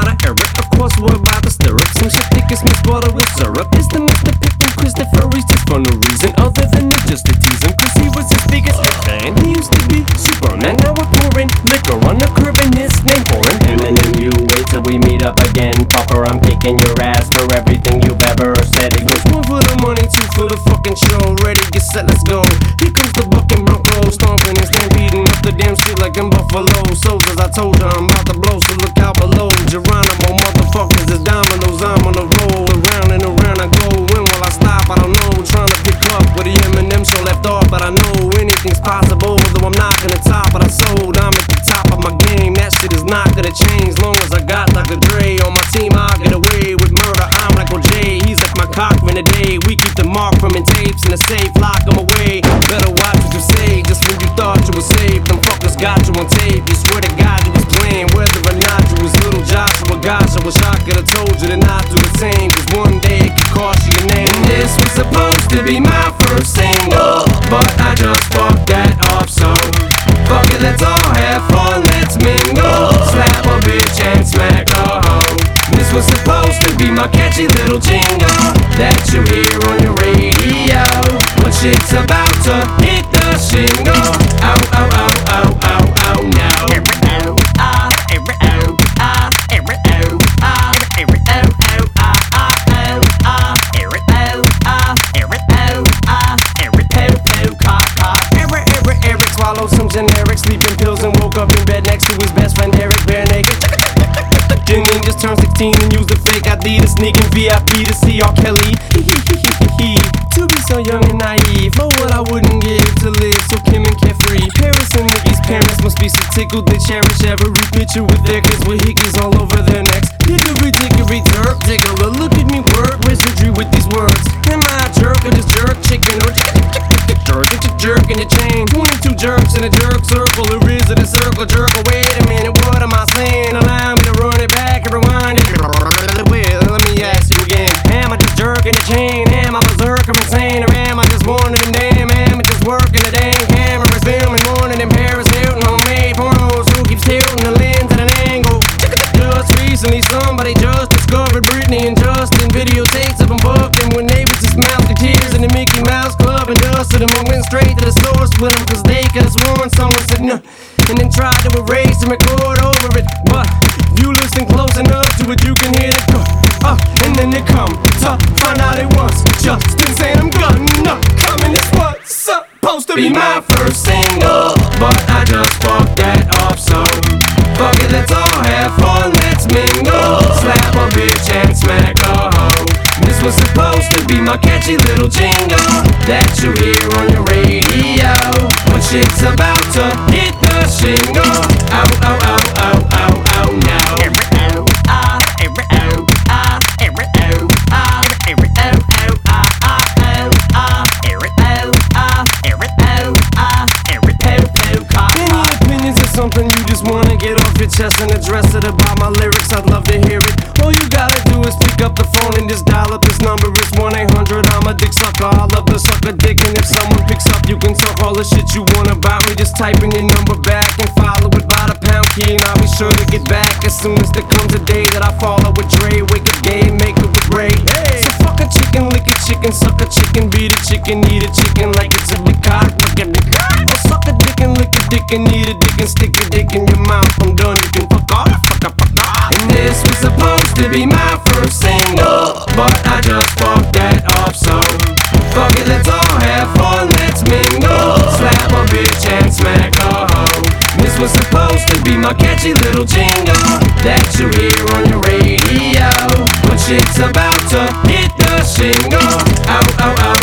to air it. Of course we're about to stir up some shit thick as Miss Water with syrup. It's the Mr. Pick and Christopher Reese just for no reason other than just to tease him, cause he was his biggest fan. He used to be Superman, now we're pouring liquor on the curb and his name pouring. Eminem, you wait till we meet up again. Popper, I'm kicking your ass for everything you've ever said. It goes one for the money, two for the fucking show. Ready, get set, let's go. Here comes the bucking Bronco, stomping and stampeding up the damn street like them Buffalo soldiers. I told you I'm about to blow, so look out below. Geronimo, motherfuckers is dominoes. I'm on the roll, around and around I go. When will I stop? I don't know. Trying to pick up where the Eminem show left off, but I know anything's possible. Though I'm not gonna top, but I sold. I'm at the top of my game. That shit is not gonna change. Long as I got Dr. Dre on my team, I'll get away with murder. I'm like J. He's like my Cochran today. We keep the mark from in tapes in the safe, lock them away. Better watch what you say. Just when you thought you were safe, them fuckers got you on tape. You swear to God you was playing, whether or not you was little Joshua. Gosh, I wish I could've told you to not do the same, cause one day it could cost you your name. This was supposed to be my first single, but I just fucked that off, so fuck it, let's all have fun, let's mingle. Slap a bitch and smack a hoe. This was supposed to be my catchy little jingle that you hear on your radio when shit's about to hit the shingle. Ow, ow, ow, ow, ow, ow, now. Swallowed some generic sleeping pills and woke up in bed next to his best friend Eric, bare naked. Jimmy just turned 16 and used a fake ID to sneak in VIP to see R. Kelly. To be so young and naive, oh what I wouldn't give to live so Kim and carefree. Paris and Nicki's parents must be so tickled they cherish every picture with their kids with hickeys all over their necks. Hickory dickory jerk, tickler, look at me work wizardry with these words. Am I a jerk or just jerk chicken or jerk in your chain? 22 jerks in a jerk circle, or is it a circle jerk? Oh, wait a minute, what am I saying? Allow me to run it back and rewind it. Let me ask you again. Am I just jerking the chain? Am I berserk or insane? Or am I just one of them damn amateurs working the dang cameras, filming one of them Paris Hilton homemade pornos who keeps tilting the lens at an angle? Just recently somebody just discovered Britney and Justin videotapes of them fucking when they was just mouth the tears in the Mickey Mouse Club and dusted them and went straight to the source with them cause they just won. Someone said no and then tried to erase and record over it, but if you listen close enough to it you can hear it go and then it come to find out it was just insane. I'm gonna come and this was supposed to be my first single, but I just fucked that off, so fuck it, let's all have fun, let's mingle. Slap a bitch and smack a hoe. This was supposed to be my catchy little jingle that you hear on your radio when shit's about to hit the shingle. Ow, ow, ow, ow, ow, ow, now. Something you just wanna get off your chest and address it about my lyrics, I'd love to hear it. All you gotta do is pick up the phone and just dial up this number. It's 1-800 I'm a dick sucker. I love to suck a dick, and if someone picks up you can talk all the shit you want about me. Just type in your number back and follow it by the pound key, and I'll be sure to get back as soon as there comes a day that I follow with Dre. Wake up gay, make it with Ray. So fuck a chicken, lick a chicken, suck a chicken, beat a chicken, eat a chicken like it's a big cock. Fuck a dick. Or suck a dick and lick a dick and eat a dick and stick a dick in your mouth. I'm done, you can fuck off, fuck up, fuck off. And this was supposed to be my first single, but I just fucked that off, so fuck it, let's all have fun, let's mingle. Slap a bitch and smack a hoe. This was supposed to be my catchy little jingle that you hear on your radio when shit's about to hit the shingle. Ow, ow, ow.